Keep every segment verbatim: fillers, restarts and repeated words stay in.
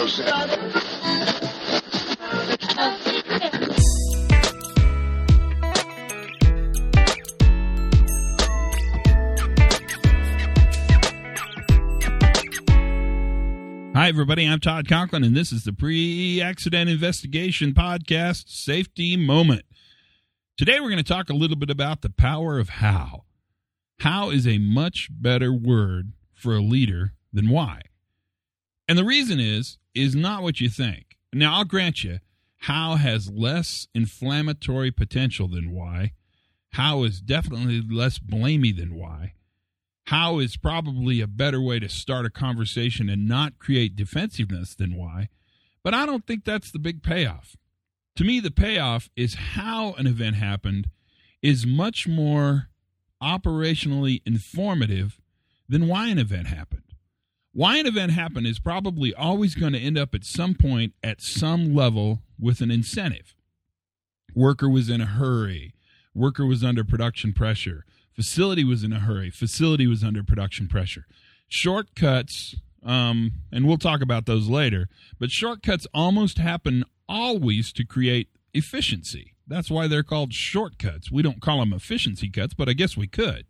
Hi, everybody. I'm Todd Conklin, and this is the Pre-Accident Investigation Podcast Safety Moment. Today, we're going to talk a little bit about the power of how. How is a much better word for a leader than why. And the reason is, is not what you think. Now, I'll grant you, how has less inflammatory potential than why. How is definitely less blamey than why. How is probably a better way to start a conversation and not create defensiveness than why. But I don't think that's the big payoff. To me, the payoff is how an event happened is much more operationally informative than why an event happened. Why an event happened is probably always going to end up at some point at some level with an incentive. Worker was in a hurry. Worker was under production pressure. Facility was in a hurry. Facility was under production pressure. Shortcuts, um, and we'll talk about those later, but shortcuts almost happen always to create efficiency. That's why they're called shortcuts. We don't call them efficiency cuts, but I guess we could.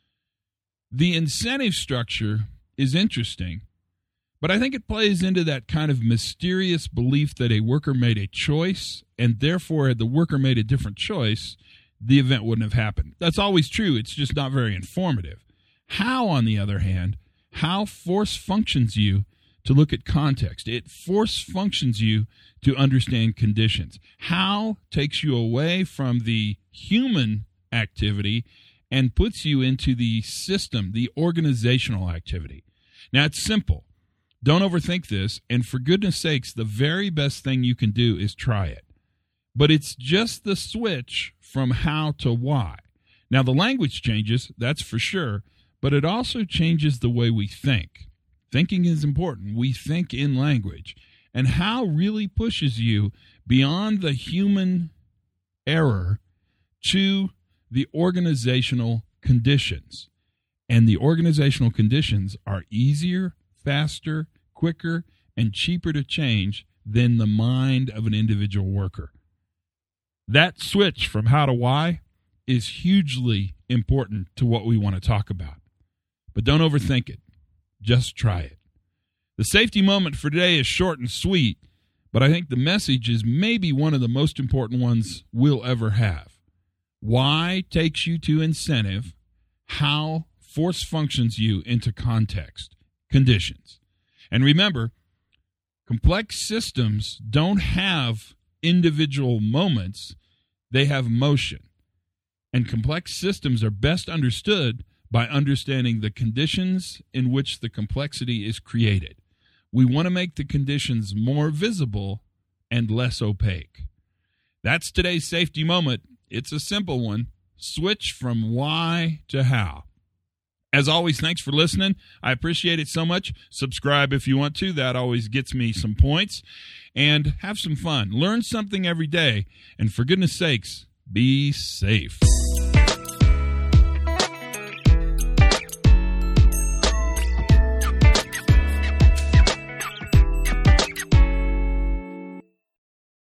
The incentive structure is interesting, but I think it plays into that kind of mysterious belief that a worker made a choice, and therefore the worker made a different choice, the event wouldn't have happened. That's always true. It's just not very informative. How, on the other hand, how force functions you to look at context. It force functions you to understand conditions. How takes you away from the human activity and puts you into the system, the organizational activity. Now, it's simple. Don't overthink this. And for goodness sakes, the very best thing you can do is try it. But it's just the switch from how to why. Now, the language changes, that's for sure, but it also changes the way we think. Thinking is important. We think in language. And how really pushes you beyond the human error to the organizational conditions. And the organizational conditions are easier, faster, quicker, and cheaper to change than the mind of an individual worker. That switch from how to why is hugely important to what we want to talk about. But don't overthink it. Just try it. The safety moment for today is short and sweet, but I think the message is maybe one of the most important ones we'll ever have. Why takes you to incentive, how force functions you into context, conditions. And remember, complex systems don't have individual moments, they have motion. And complex systems are best understood by understanding the conditions in which the complexity is created. We want to make the conditions more visible and less opaque. That's today's safety moment. It's a simple one. Switch from why to how. As always, thanks for listening. I appreciate it so much. Subscribe if you want to. That always gets me some points. And have some fun. Learn something every day. And for goodness sakes, be safe.